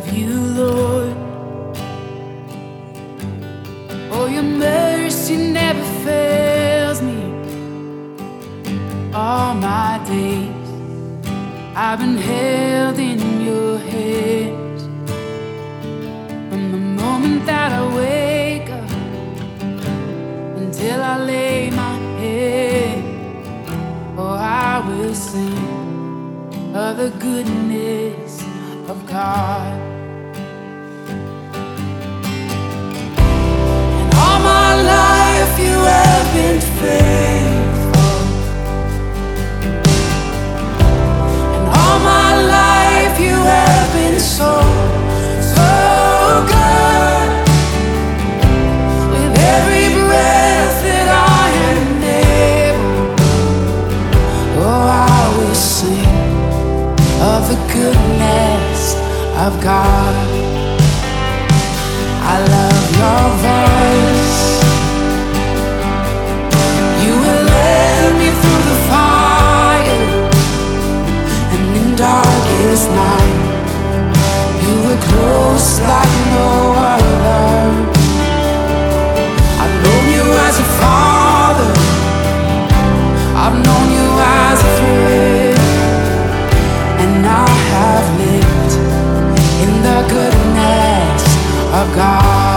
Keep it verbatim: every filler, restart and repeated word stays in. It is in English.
love you, Lord. Oh, your mercy never fails me. All my days I've been held in your hands. From the moment that I wake up until I lay my head, oh, I will sing of the goodness of God. And all my life you have been faithful. And all my life you have been so, so good. With every breath that I am able, oh, I will sing of the goodness of God. I love your voice. You will lead me through the fire, and in darkest night you were close like no other. I've known you as a father, I've known you as a friend, and I have lived in the goodness of God.